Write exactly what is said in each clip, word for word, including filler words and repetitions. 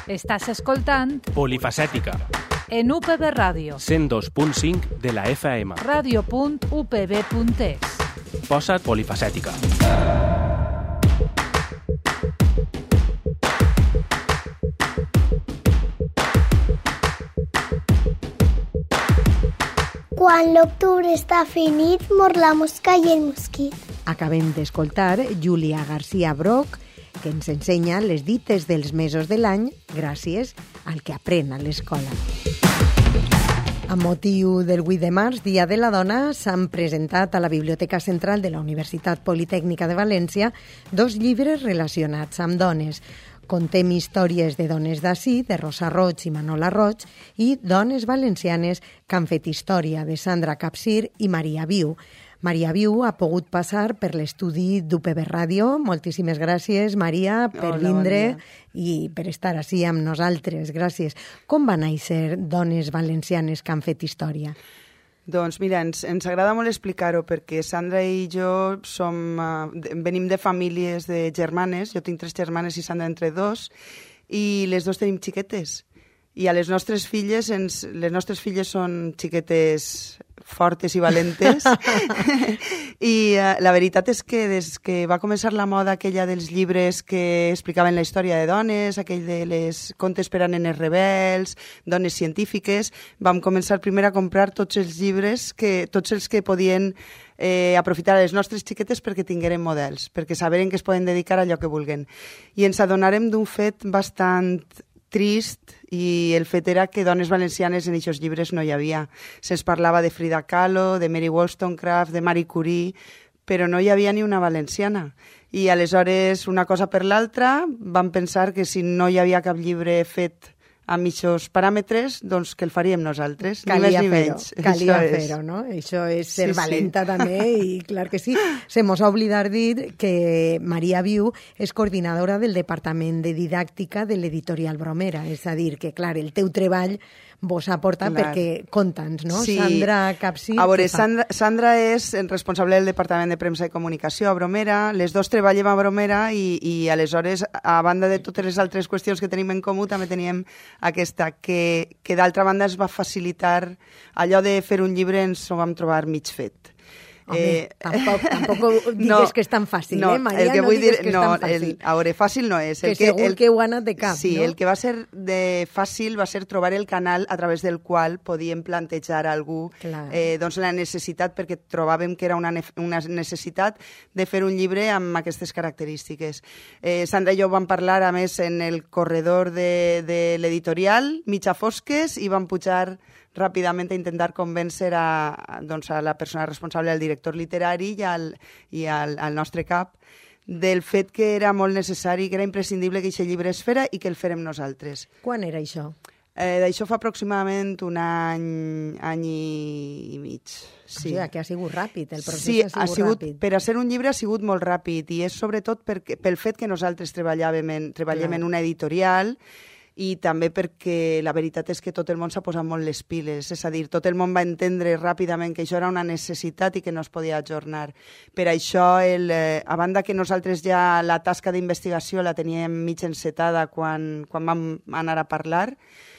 Estàs escoltant Polifacètica, en U P B Ràdio, cent dos punt cinc de la F M. ràdio punt u p b punt e s. Posa't polifacètica. Quan l'octubre està finit, mor la mosca i el mosquit. Acabem d'escoltar Júlia García Broch, que ens ensenya les dites dels mesos de l'any gràcies al que aprèn a l'escola. A motiu del vuit de març, Dia de la Dona, s'han presentat a la Biblioteca Central de la Universitat Politècnica de València dos llibres relacionats amb dones. Contem històries de dones d'ací, de Rosa Roig i Manola Roig, i Dones valencianes que han fet història, de Sandra Capsir i Maria Viu. Maria Viu ha pogut passar per l'estudi d'U P B Ràdio. Moltíssimes gràcies, Maria, per Hola, vindre bon i per estar ací amb nosaltres. Gràcies. Com van néixer Dones valencianes que han fet història? Doncs mira, ens, ens agrada molt explicar-ho perquè Sandra i jo som, uh, venim de famílies de germanes. Jo tinc tres germanes i Sandra entre dos, i les dos tenim xiquetes. I a les nostres filles, ens, les nostres filles són xiquetes fortes i valentes. I uh, la veritat és que des que va començar la moda aquella dels llibres que explicaven la història de dones, aquell de les contes per a nenes rebels, dones científiques, vam començar primer a comprar tots els llibres, que, tots els que podien eh, aprofitar les nostres xiquetes perquè tingueren models, perquè saberen que es poden dedicar a allò que vulguen. I ens adonarem d'un fet bastant trist, i el fet era que dones valencianes en aquests llibres no hi havia. Se'ns parlava de Frida Kahlo, de Mary Wollstonecraft, de Marie Curie, però no hi havia ni una valenciana. I aleshores, una cosa per l'altra, vam pensar que si no hi havia cap llibre fet amb aquests paràmetres, doncs que el faríem nosaltres, Calia ni més ni fer-ho, menys. calia Això és. fer-ho, no? Això és ser Sí, sí. valenta també, i clar que sí. Se mos ha oblidat dir que Maria Viu és coordinadora del Departament de Didàctica de l'editorial Bromera, és a dir, que clar, el teu treball vos aporta Clar. perquè conta'ns, no? Sí. Sandra Capsir. A veure, què fa? Sandra, Sandra és responsable del Departament de Premsa i Comunicació a Bromera. Les dos treballem a Bromera i, i aleshores, a banda de totes les altres qüestions que tenim en comú, també teníem aquesta, que, que d'altra banda es va facilitar allò de fer un llibre, ens ho vam trobar mig fet. Home, Eh, tampoc, tampoc digues no, que és tan fàcil, no, eh, Maria? el que no vull digues dir, que és no, tan fàcil. el, a veure, fàcil no és. Que El segur el, que ho ha anat de cap, sí, no? el que va ser de fàcil va ser trobar el canal a través del qual podíem plantejar a algú eh, doncs la necessitat, perquè trobàvem que era una, ne una necessitat de fer un llibre amb aquestes característiques. Eh, Sandra i jo vam parlar, a més, en el corredor de, de l'editorial, mitja fosques, i vam pujar ràpidament a intentar convèncer a, doncs, a la persona responsable, al director literari i al, i al, al nostre cap, del fet que era molt necessari, que era imprescindible que aquest llibre es fera i que el fèrem nosaltres. Quan era això? Eh, D'això fa aproximadament un any, any i, i mig. Sí. O sigui, que ha sigut ràpid, el procés sí, ha sigut, ha sigut ràpid. per a ser un llibre ha sigut molt ràpid, i és sobretot perquè, pel fet que nosaltres treballàvem en, treballem Clar. en una editorial, i també perquè la veritat és que tot el món s'ha posat molt les piles, és a dir, tot el món va entendre ràpidament que això era una necessitat i que no es podia ajornar. Per això, el, eh, a banda que nosaltres ja la tasca d'investigació la teníem mig encetada quan, quan vam anar a parlar,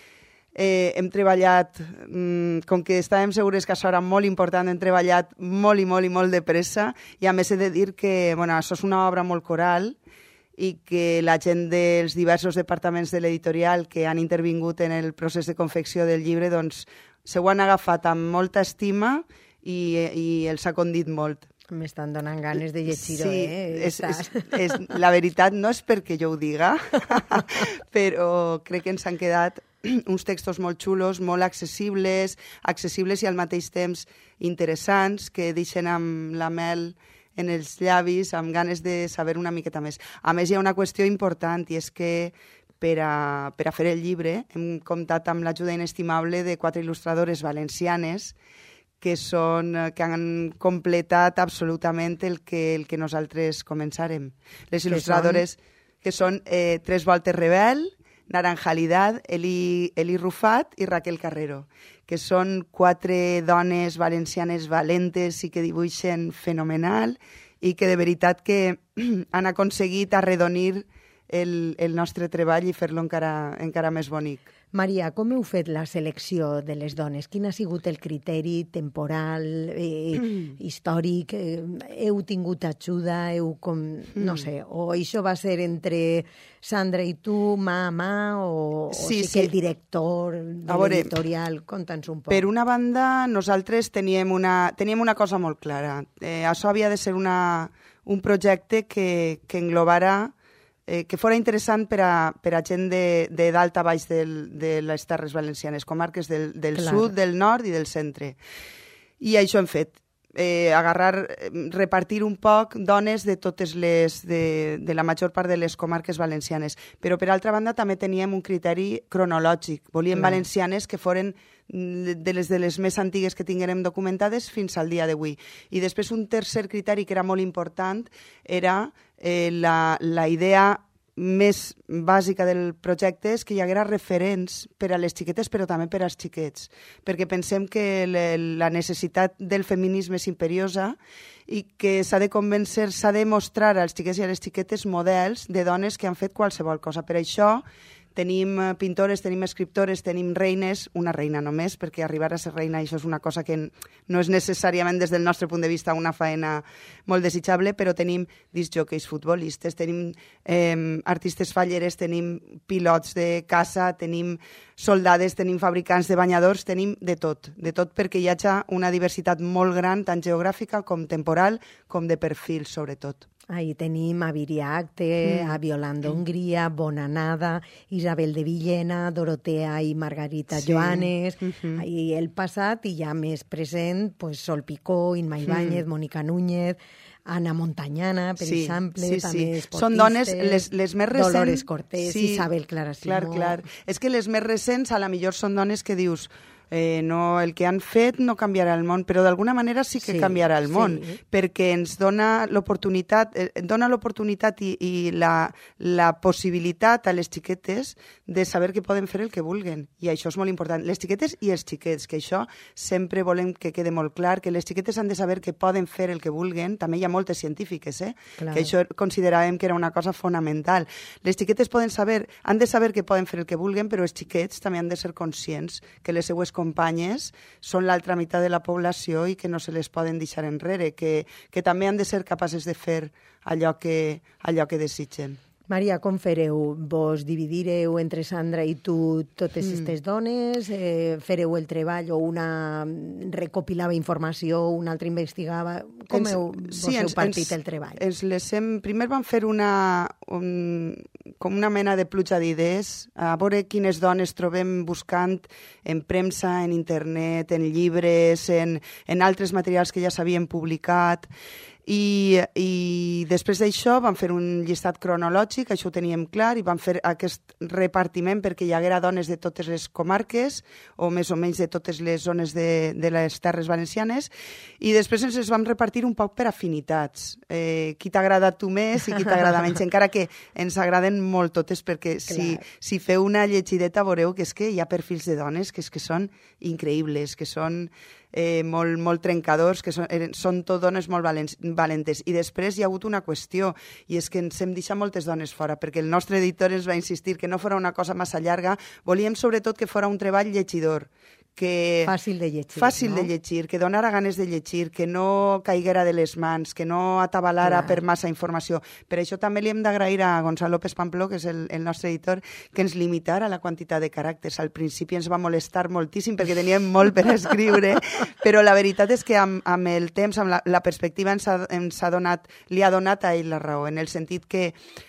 eh, hem treballat, mm, com que estàvem segures que això era molt important, hem treballat molt i molt i molt de pressa, i a més he de dir que bueno, això és una obra molt coral, i que la gent dels diversos departaments de l'editorial que han intervingut en el procés de confecció del llibre doncs se ho han agafat amb molta estima i, i els ha condit molt. M'estan donant ganes de llegir-ho, sí, eh? És, és, és, la veritat no és perquè jo ho diga, però crec que ens han quedat uns textos molt xulos, molt accessibles, accessibles i al mateix temps interessants, que deixen amb la mel en els llavis, amb ganes de saber una miqueta més. A més, hi ha una qüestió important, i és que per a, per a fer el llibre hem comptat amb l'ajuda inestimable de quatre il·lustradores valencianes que, són, que han completat absolutament el que, el que nosaltres començarem. Les il·lustradores que són, que són eh, Tres Voltes Rebel, Naranjalidad, Eli, Eli Rufat i Raquel Carrero, que són quatre dones valencianes valentes i que dibuixen fenomenal i que de veritat que han aconseguit arredonir el, el nostre treball i fer-lo encara, encara més bonic. Maria, com heu fet la selecció de les dones? Quin ha sigut el criteri temporal, eh, històric? Eh, heu tingut ajuda? Heu com, no sé, o això va ser entre Sandra i tu, mà a mà, o, Sí, o sí, sí. que el director de A veure, l'editorial? Conta'ns un poc. Per una banda, nosaltres teníem una, teníem una cosa molt clara. Eh, això havia de ser una, un projecte que, que englobara Eh, que fora interessant per a, per a gent de, de dalt a baix del, de les Terres Valencianes, comarques del, del Clar. sud, del nord i del centre. I això hem fet. Eh, agarrar, repartir un poc dones de totes les, de, de la major part de les comarques valencianes. Però, per altra banda, també teníem un criteri cronològic. Volíem Clar. valencianes que foren de les de les més antigues que tinguérem documentades fins al dia d'avui. I després un tercer criteri que era molt important era eh, la, la idea més bàsica del projecte és que hi haguera referents per a les xiquetes però també per als xiquets, perquè pensem que le, la necessitat del feminisme és imperiosa i que s'ha de convèncer, s'ha de mostrar als xiquets i a les xiquetes models de dones que han fet qualsevol cosa. Per això tenim pintores, tenim escriptores, tenim reines, una reina només, perquè arribar a ser reina això és una cosa que no és necessàriament des del nostre punt de vista una faena molt desitjable, però tenim discjòqueis, futbolistes, tenim eh, artistes falleres, tenim pilots de caça, tenim soldades, tenim fabricants de banyadors, tenim de tot, de tot perquè hi hagi una diversitat molt gran, tant geogràfica com temporal, com de perfil, sobretot. Ahí tenim a Viriacte, mm. a Violanda Hongria, Bonanada, Isabel de Villena, Dorotea i Margarita sí. Joanes, mm-hmm. i el passat i ja més present, pues, Sol Picó, Inma Ibáñez, mm. Mónica Núñez, Ana Montañana, per sí, exemple, sí, també sí. esportistes. Són dones, les, les més recents... Dolores Cortés, sí, Isabel Clara Simó... Clar, clar. És que les més recents, a la millor són dones que dius... Eh, no, el que han fet no canviarà el món, però d'alguna manera sí que sí, canviarà el món, sí. perquè ens dona l'oportunitat eh, dona l'oportunitat i, i la, la possibilitat a les xiquetes de saber que poden fer el que vulguen, i això és molt important. Les xiquetes i els xiquets, que això sempre volem que quede molt clar, que les xiquetes han de saber que poden fer el que vulguen, també hi ha moltes científiques, eh? que això consideràvem que era una cosa fonamental. Les xiquetes poden saber, han de saber que poden fer el que vulguen, però els xiquets també han de ser conscients que les seues companyes són l'altra meitat de la població i que no se les poden deixar enrere, que, que també han de ser capaces de fer allò que, allò que desitgen. Maria, com fareu? Vos dividireu entre Sandra i tu totes aquestes mm. dones? Eh, fareu el treball o una recopilava informació, una altra investigava? Com ens, heu, vos sí, heu ens, partit ens, el treball? Ens les hem, primer vam fer una, un, com una mena de pluja d'idees, a veure quines dones trobem buscant en premsa, en internet, en llibres, en, en altres materials que ja s'havien publicat. I, i després d'això vam fer un llistat cronològic, això ho teníem clar, i vam fer aquest repartiment perquè hi haguera dones de totes les comarques, o més o menys de totes les zones de, de les Terres Valencianes, i després ens les vam repartir un poc per afinitats. Eh, qui t'agrada tu més i qui t'agrada menys, encara que ens agraden molt totes, perquè si, si feu una llegideta veureu que és que hi ha perfils de dones que, és que són increïbles, que són eh, molt, molt trencadors, que són, són tot dones molt valentes. I després hi ha hagut una qüestió, i és que ens hem deixat moltes dones fora, perquè el nostre editor ens va insistir que no fora una cosa massa llarga, volíem sobretot que fora un treball llegidor, que... Fàcil de llegir, Fàcil no? de llegir, que donara ganes de llegir, que no caiguera de les mans, que no atabalara Clar. per massa informació. Per això també li hem d'agrair a Gonzalo López Pampló, que és el, el nostre editor, que ens limitara la quantitat de caràcters. Al principi ens va molestar moltíssim perquè teníem molt per escriure, però la veritat és que amb, amb el temps, amb la, la perspectiva ens ha, ens ha donat, li ha donat a ell la raó, en el sentit que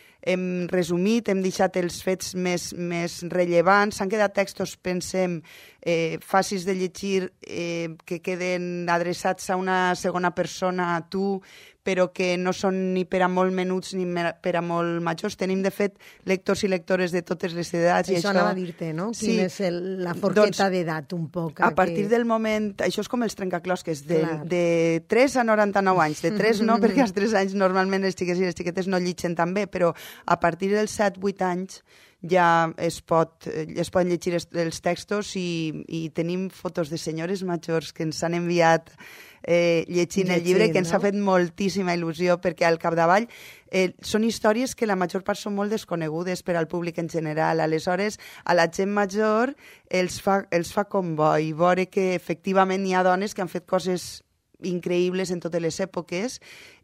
hem resumit, hem deixat els fets més, més rellevants, s'han quedat textos, pensem, eh, fàcils de llegir, eh, que queden adreçats a una segona persona, a tu, però que no són ni per a molt menuts ni per a molt majors. Tenim, de fet, lectors i lectores de totes les edats. Això, i això anava a dir-te, no? Sí. Quina és el, la forqueta doncs, d'edat, un poc? A partir que... del moment... Això és com els trencaclosques, de, de tres a noranta-nou anys. De tres no, perquè als tres anys normalment els xiquets i les xiquetes no llitgen tan bé, però a partir dels set vuit anys ja es, pot, es poden llegir els textos i, i tenim fotos de senyores majors que ens han enviat eh, llegint el llibre, que ens no? ha fet moltíssima il·lusió, perquè al capdavall eh, són històries que la major part són molt desconegudes per al públic en general. Aleshores, a la gent major els fa, els fa com bo i veure que efectivament hi ha dones que han fet coses increïbles en totes les èpoques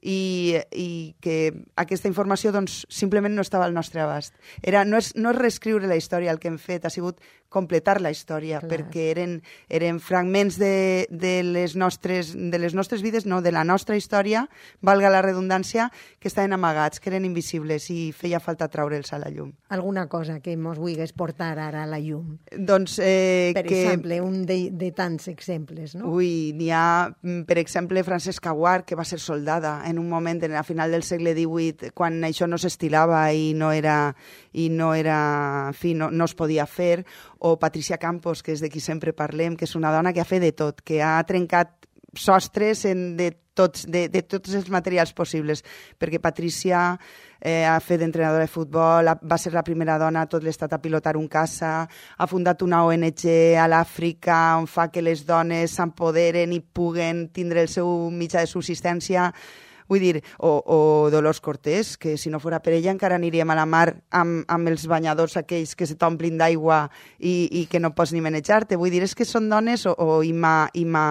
i, i que aquesta informació doncs, simplement no estava al nostre abast. Era, no, és, no és reescriure la història el que hem fet, ha sigut completar la història, Clar. perquè eren, eren fragments de, de, les nostres, de les nostres vides, no, de la nostra història, valga la redundància, que estaven amagats, que eren invisibles i feia falta traure'ls a la llum. Alguna cosa que mos vulguis portar ara a la llum? Doncs eh, per que... exemple, un de, de tants exemples, no? Ui, n'hi ha, per exemple, Francesca Guard, que va ser soldada en un moment, a final del segle divuit, quan això no s'estilava i no era, i no era, en fi, no, no es podia fer, o Patricia Campos, que és de qui sempre parlem, que és una dona que ha fet de tot, que ha trencat sostres en, de, tots, de, de tots els materials possibles, perquè Patricia eh, ha fet d'entrenadora de futbol, ha, va ser la primera dona a tot l'estat a pilotar un caça, ha fundat una O N G a l'Àfrica on fa que les dones s'empoderen i puguen tindre el seu mitjà de subsistència. Vull dir, o, o Dolors Cortés, que si no fora per ella encara aniríem a la mar amb, amb els banyadors aquells que se t'omplin d'aigua i, i que no pots ni manejar-te. Vull dir, és que són dones, o, o Ima, Ima,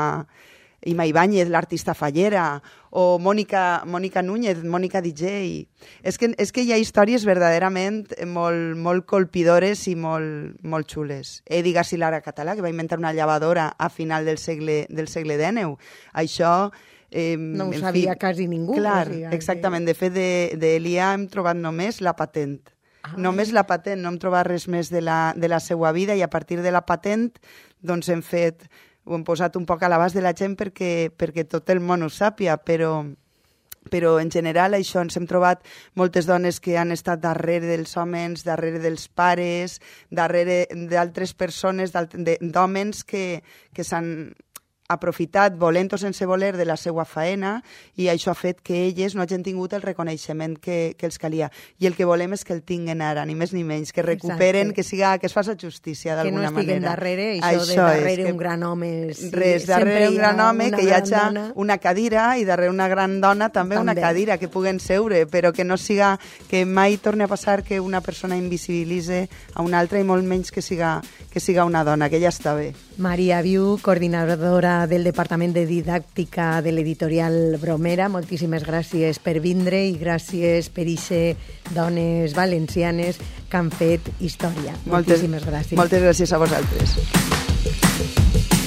Ima Ibáñez, l'artista fallera, o Mònica, Mònica Núñez, Mònica D J. És que, és que hi ha històries verdaderament molt, molt colpidores i molt, molt xules. Edi Garcilara Català, que va inventar una llevadora a final del segle, del segle dinou. Això... Eh, no ho sabia fi, quasi ningú. Clar, o sigui, exactament. Que... De fet, d'Elia hem trobat només la patent. Ah. Només la patent, no hem trobat res més de la, de la seva vida i a partir de la patent doncs hem fet, ho hem posat un poc a l'abast de la gent perquè, perquè tot el món ho sàpia, però, però en general això ens hem trobat moltes dones que han estat darrere dels homes, darrere dels pares, darrere d'altres persones, d'homes que, que s'han aprofitat, volent o sense voler, de la seva faena i això ha fet que elles no hagin tingut el reconeixement que, que els calia. I el que volem és que el tinguen ara, ni més ni menys, que recuperen, Exacte. que siga que es faça justícia d'alguna manera. Que no estiguen manera. darrere, això, això de darrere un gran home. Sí, res, darrere un gran home, que hi hagi dona. una cadira i darrere una gran dona també, també una cadira, que puguen seure, però que no siga, que mai torni a passar que una persona invisibilitze a una altra i molt menys que siga, que siga una dona, que ja està bé. Maria Viu, coordinadora del Departament de Didàctica de l'editorial Bromera, moltíssimes gràcies per vindre i gràcies per ixe dones valencianes que han fet història. Moltes, moltíssimes gràcies. Moltes gràcies a vosaltres.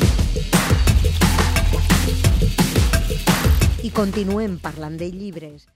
I continuem parlant de llibres.